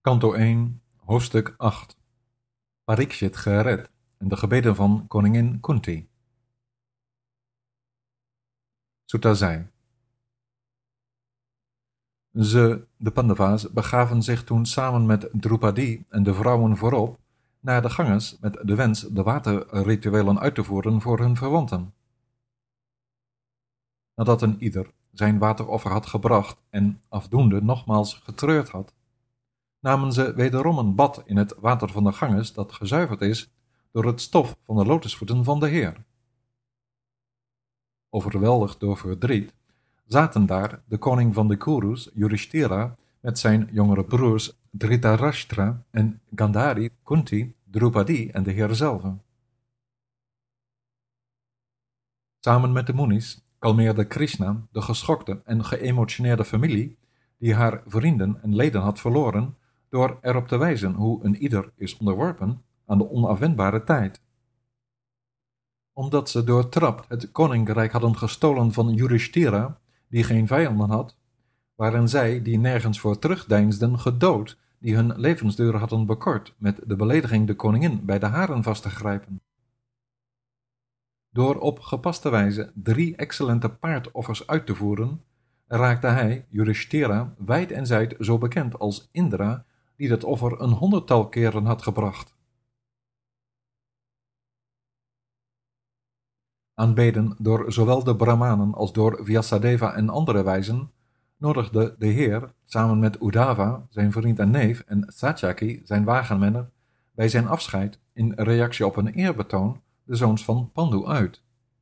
Kanto 1, hoofdstuk 8. Parikshit gered en de gebeden van koningin Kunti. Sutta zei: de Pandava's, begaven zich toen samen met Drupadi en de vrouwen voorop naar de Ganges met de wens de waterrituelen uit te voeren voor hun verwanten. Nadat een ieder zijn wateroffer had gebracht en afdoende nogmaals getreurd had, namen ze wederom een bad in het water van de Ganges dat gezuiverd is door het stof van de lotusvoeten van de Heer. Overweldigd door verdriet, zaten daar de koning van de Kurus, Yudhishthira, met zijn jongere broers Dhritarashtra en Gandhari, Kunti, Drupadi en de Heer zelf. Samen met de Munis kalmeerde Krishna de geschokte en geëmotioneerde familie die haar vrienden en leden had verloren, door erop te wijzen hoe een ieder is onderworpen aan de onafwendbare tijd. Omdat ze doortrapt het koninkrijk hadden gestolen van Yudhishthira, die geen vijanden had, waren zij, die nergens voor terugdeinsden, gedood, die hun levensduur hadden bekort met de belediging de koningin bij de haren vast te grijpen. Door op gepaste wijze 3 excellente paardoffers uit te voeren, raakte hij, Yudhishthira, wijd en zijd zo bekend als Indra, die dat offer 100-tal keren had gebracht. Aanbeden door zowel de Brahmanen als door Vyasadeva en andere wijzen, nodigde de Heer, samen met Uddhava, zijn vriend en neef, en Satyaki, zijn wagenmenner, bij zijn afscheid, in reactie op een eerbetoon, de zoons van Pandu uit.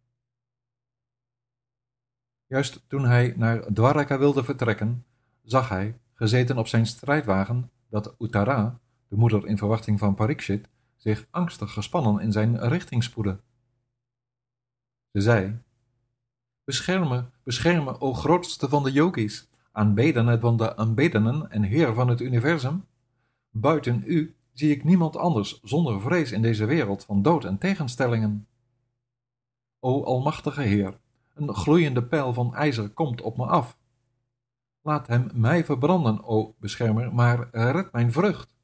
Juist toen hij naar Dwaraka wilde vertrekken, zag hij, gezeten op zijn strijdwagen, dat Uttara, de moeder in verwachting van Parikshit, zich angstig gespannen in zijn richting spoedde. Ze zei: bescherm me, o grootste van de yogis, aanbedene van de aanbedenen en Heer van het universum. Buiten u zie ik niemand anders zonder vrees in deze wereld van dood en tegenstellingen. O almachtige Heer, een gloeiende pijl van ijzer komt op me af. Laat hem mij verbranden, o beschermer, maar red mijn vrucht.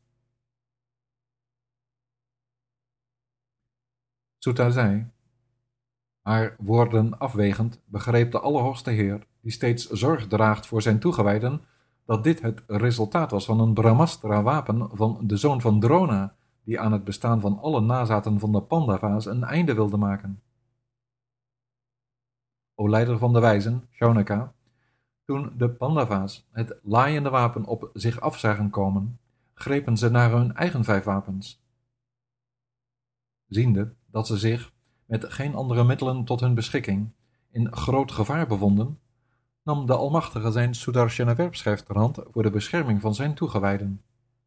Sutta zei: haar woorden afwegend begreep de Allerhoogste Heer, die steeds zorg draagt voor zijn toegewijden, dat dit het resultaat was van een Brahmastra-wapen van de zoon van Drona, die aan het bestaan van alle nazaten van de Pandava's een einde wilde maken. O leider van de wijzen, Shaunaka, toen de Pandava's het laaiende wapen op zich af zagen komen, grepen ze naar hun eigen 5 wapens. Ziende dat ze zich, met geen andere middelen tot hun beschikking, in groot gevaar bevonden, nam de Almachtige zijn Sudarshana werpschijf ter hand voor de bescherming van zijn toegewijden.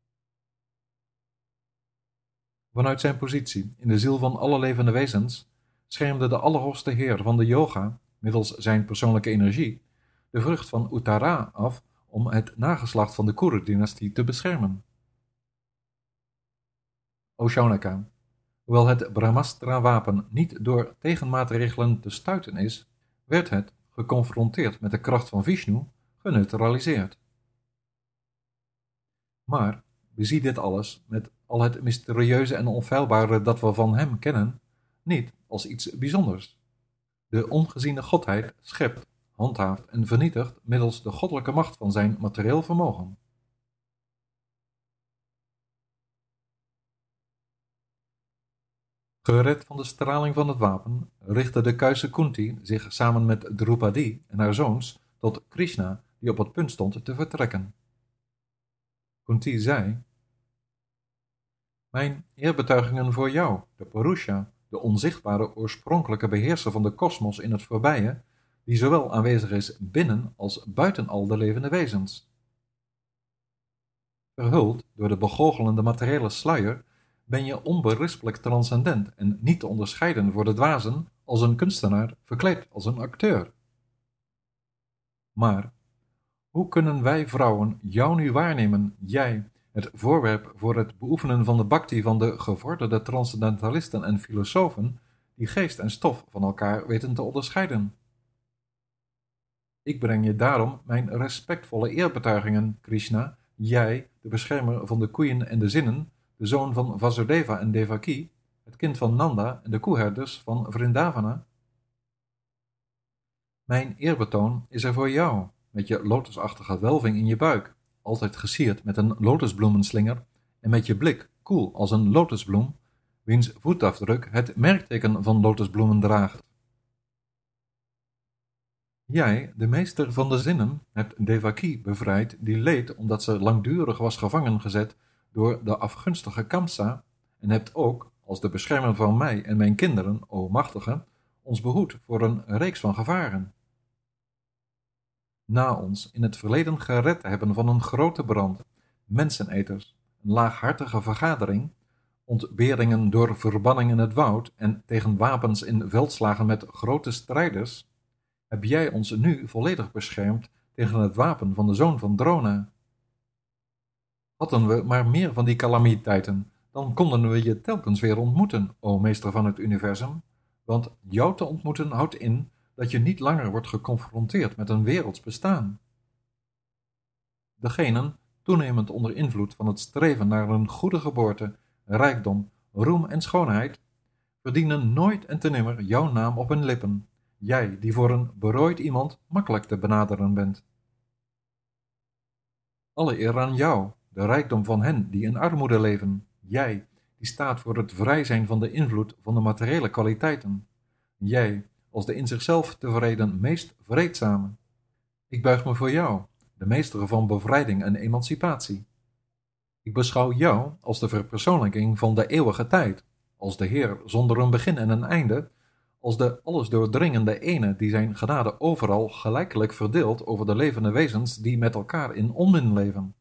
Vanuit zijn positie in de ziel van alle levende wezens schermde de Allerhoogste Heer van de yoga, middels zijn persoonlijke energie, de vrucht van Uttara af om het nageslacht van de Kuru-dynastie te beschermen. O Shaunaka, hoewel het Brahmastra-wapen niet door tegenmaatregelen te stuiten is, werd het, geconfronteerd met de kracht van Vishnu, geneutraliseerd. Maar bezie dit alles, met al het mysterieuze en onfeilbare dat we van hem kennen, niet als iets bijzonders. De ongeziene Godheid schept, handhaaft en vernietigt middels de goddelijke macht van zijn materieel vermogen. Gered van de straling van het wapen, richtte de kuise Kunti zich samen met Drupadi en haar zoons tot Krishna, die op het punt stond te vertrekken. Kunti zei: mijn eerbetuigingen voor jou, de Purusha, de onzichtbare oorspronkelijke beheerser van de kosmos in het voorbije, die zowel aanwezig is binnen als buiten al de levende wezens. Verhuld door de begoochelende materiële sluier ben je onberispelijk transcendent en niet te onderscheiden voor de dwazen als een kunstenaar verkleed als een acteur. Maar hoe kunnen wij vrouwen jou nu waarnemen, jij, het voorwerp voor het beoefenen van de bhakti van de gevorderde transcendentalisten en filosofen, die geest en stof van elkaar weten te onderscheiden? Ik breng je daarom mijn respectvolle eerbetuigingen, Krishna, jij, de beschermer van de koeien en de zinnen, de zoon van Vasudeva en Devaki, het kind van Nanda en de koeherders van Vrindavana? Mijn eerbetoon is er voor jou, met je lotusachtige welving in je buik, altijd gesierd met een lotusbloemenslinger en met je blik koel als een lotusbloem, wiens voetafdruk het merkteken van lotusbloemen draagt. Jij, de meester van de zinnen, hebt Devaki bevrijd die leed omdat ze langdurig was gevangen gezet door de afgunstige Kamsa en hebt ook, als de beschermer van mij en mijn kinderen, o machtige, ons behoed voor een reeks van gevaren. Na ons in het verleden gered te hebben van een grote brand, menseneters, een laaghartige vergadering, ontberingen door verbanning in het woud en tegen wapens in veldslagen met grote strijders, heb jij ons nu volledig beschermd tegen het wapen van de zoon van Drona. Hadden we maar meer van die calamiteiten, dan konden we je telkens weer ontmoeten, o meester van het universum, want jou te ontmoeten houdt in dat je niet langer wordt geconfronteerd met een werelds bestaan. Degenen, toenemend onder invloed van het streven naar een goede geboorte, rijkdom, roem en schoonheid, verdienen nooit en te nimmer jouw naam op hun lippen, jij die voor een berooid iemand makkelijk te benaderen bent. Alle eer aan jou, de rijkdom van hen die in armoede leven, jij die staat voor het vrij zijn van de invloed van de materiële kwaliteiten, jij als de in zichzelf tevreden meest vreedzame. Ik buig me voor jou, de meester van bevrijding en emancipatie. Ik beschouw jou als de verpersoonlijking van de eeuwige tijd, als de Heer zonder een begin en een einde, als de alles doordringende ene die zijn genade overal gelijkelijk verdeelt over de levende wezens die met elkaar in onmin leven.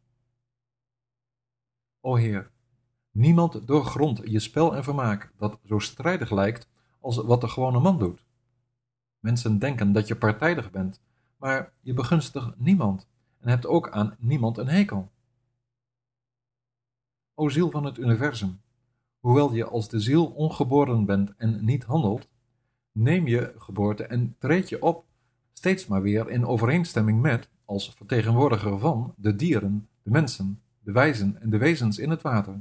O Heer, niemand doorgrondt je spel en vermaak dat zo strijdig lijkt als wat de gewone man doet. Mensen denken dat je partijdig bent, maar je begunstigt niemand en hebt ook aan niemand een hekel. O ziel van het universum, hoewel je als de ziel ongeboren bent en niet handelt, neem je geboorte en treed je op, steeds maar weer in overeenstemming met, als vertegenwoordiger van, de dieren, de mensen, de wijzen en de wezens in het water.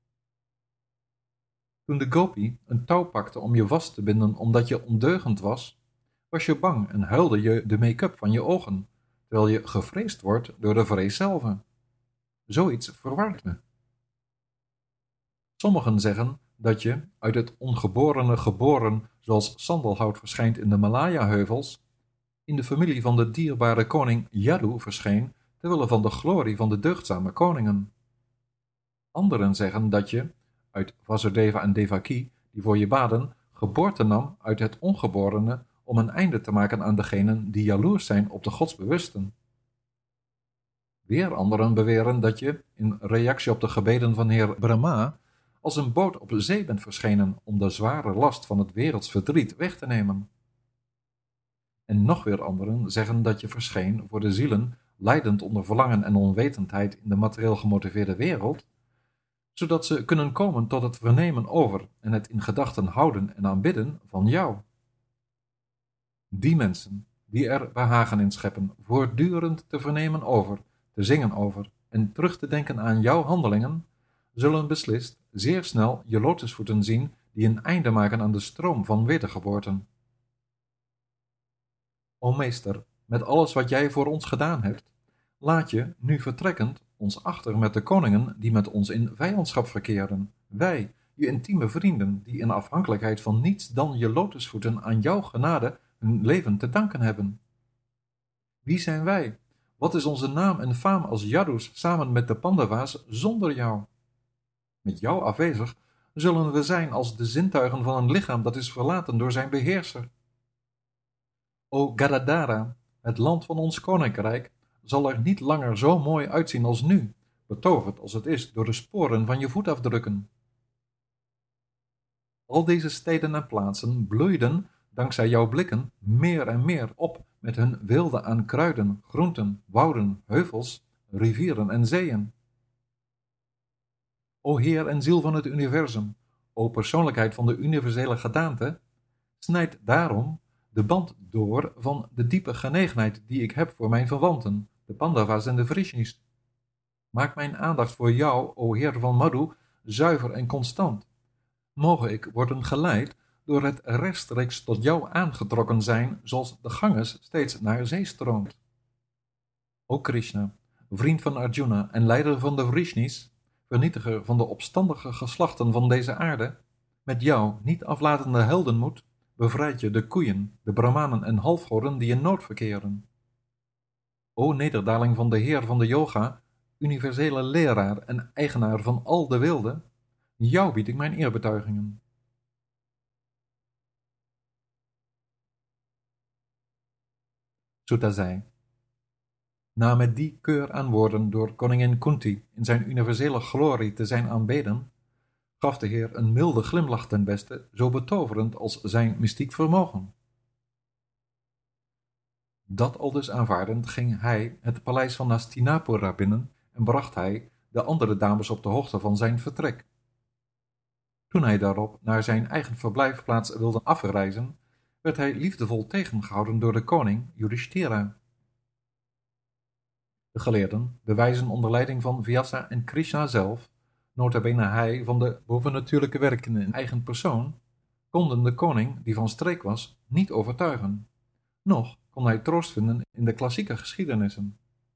Toen de gopi een touw pakte om je vast te binden omdat je ondeugend was je bang en huilde je de make-up van je ogen, terwijl je gevreesd wordt door de vrees zelf. Zoiets verward me. Sommigen zeggen dat je, uit het ongeborene geboren, zoals sandelhout verschijnt in de Malaya-heuvels, in de familie van de dierbare koning Yadu verscheen, terwille van de glorie van de deugdzame koningen. Anderen zeggen dat je, uit Vasudeva en Devaki, die voor je baden, geboorte nam uit het ongeborene, om een einde te maken aan degenen die jaloers zijn op de godsbewusten. Weer anderen beweren dat je, in reactie op de gebeden van Heer Brahma, als een boot op de zee bent verschenen om de zware last van het werelds verdriet weg te nemen. En nog weer anderen zeggen dat je verscheen voor de zielen, lijdend onder verlangen en onwetendheid in de materieel gemotiveerde wereld, zodat ze kunnen komen tot het vernemen over en het in gedachten houden en aanbidden van jou. Die mensen, die er behagen in scheppen, voortdurend te vernemen over, te zingen over en terug te denken aan jouw handelingen, zullen beslist zeer snel je lotusvoeten zien die een einde maken aan de stroom van wedergeboorten. O meester, met alles wat jij voor ons gedaan hebt, laat je, nu vertrekkend, ons achter met de koningen die met ons in vijandschap verkeren, wij, je intieme vrienden, die in afhankelijkheid van niets dan je lotusvoeten aan jouw genade hun leven te danken hebben. Wie zijn wij? Wat is onze naam en faam als Yadus samen met de Pandava's zonder jou? Met jou afwezig zullen we zijn als de zintuigen van een lichaam dat is verlaten door zijn beheerser. O Gadadhara, het land van ons koninkrijk, zal er niet langer zo mooi uitzien als nu, betoverd als het is door de sporen van je voetafdrukken. Al deze steden en plaatsen bloeiden, dankzij jouw blikken, meer en meer op met hun weelde aan kruiden, groenten, wouden, heuvels, rivieren en zeeën. O Heer en ziel van het universum, o persoonlijkheid van de universele gedaante, snijd daarom de band door van de diepe genegenheid die ik heb voor mijn verwanten, de Pandava's en de Vrishnis. Maak mijn aandacht voor jou, o Heer van Madhu, zuiver en constant. Moge ik worden geleid door het rechtstreeks tot jou aangetrokken zijn, zoals de Ganges steeds naar zee stroomt. O Krishna, vriend van Arjuna en leider van de Vrishnis, vernietiger van de opstandige geslachten van deze aarde, met jou niet aflatende heldenmoed, bevrijd je de koeien, de brahmanen en halfgoden die in nood verkeren. O nederdaling van de Heer van de Yoga, universele leraar en eigenaar van al de wilde, jou bied ik mijn eerbetuigingen. Sutta zei: na met die keur aan woorden door koningin Kunti in zijn universele glorie te zijn aanbeden, gaf de Heer een milde glimlach ten beste, zo betoverend als zijn mystiek vermogen. Dat aldus aanvaardend ging hij het paleis van Hastinapura binnen en bracht hij de andere dames op de hoogte van zijn vertrek. Toen hij daarop naar zijn eigen verblijfplaats wilde afreizen, werd hij liefdevol tegengehouden door de koning Yudhishthira. De geleerden, de wijzen onder leiding van Vyasa en Krishna zelf, nota bene hij van de bovennatuurlijke werken in eigen persoon, konden de koning, die van streek was, niet overtuigen. Noch kon hij troost vinden in de klassieke geschiedenissen.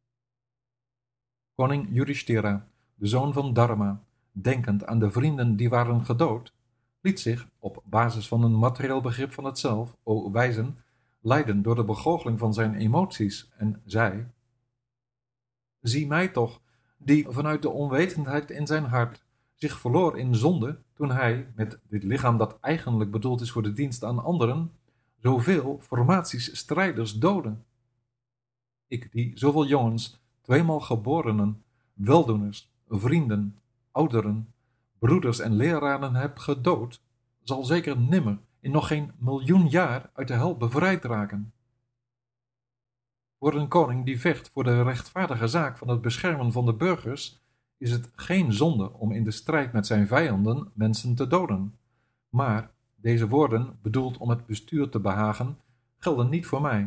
Koning Yudhishthira, de zoon van Dharma, denkend aan de vrienden die waren gedood, liet zich, op basis van een materieel begrip van het zelf, o wijzen, leiden door de begoocheling van zijn emoties en zei: zie mij toch, die vanuit de onwetendheid in zijn hart zich verloor in zonde, toen hij, met dit lichaam dat eigenlijk bedoeld is voor de dienst aan anderen, zoveel formaties strijders doodde. Ik die zoveel jongens, tweemaal geborenen, weldoeners, vrienden, ouderen, broeders en leraren heb gedood, zal zeker nimmer in nog geen miljoen jaar uit de hel bevrijd raken. Voor een koning die vecht voor de rechtvaardige zaak van het beschermen van de burgers, is het geen zonde om in de strijd met zijn vijanden mensen te doden. Maar deze woorden, bedoeld om het bestuur te behagen, gelden niet voor mij.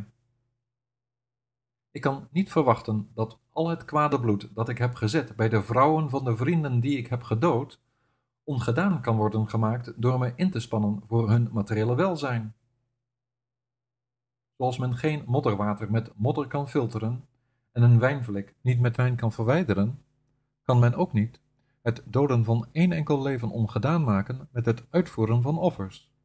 Ik kan niet verwachten dat al het kwade bloed dat ik heb gezet bij de vrouwen van de vrienden die ik heb gedood, ongedaan kan worden gemaakt door me in te spannen voor hun materiële welzijn. Zoals men geen modderwater met modder kan filteren en een wijnvlek niet met wijn kan verwijderen, kan men ook niet het doden van één enkel leven ongedaan maken met het uitvoeren van offers.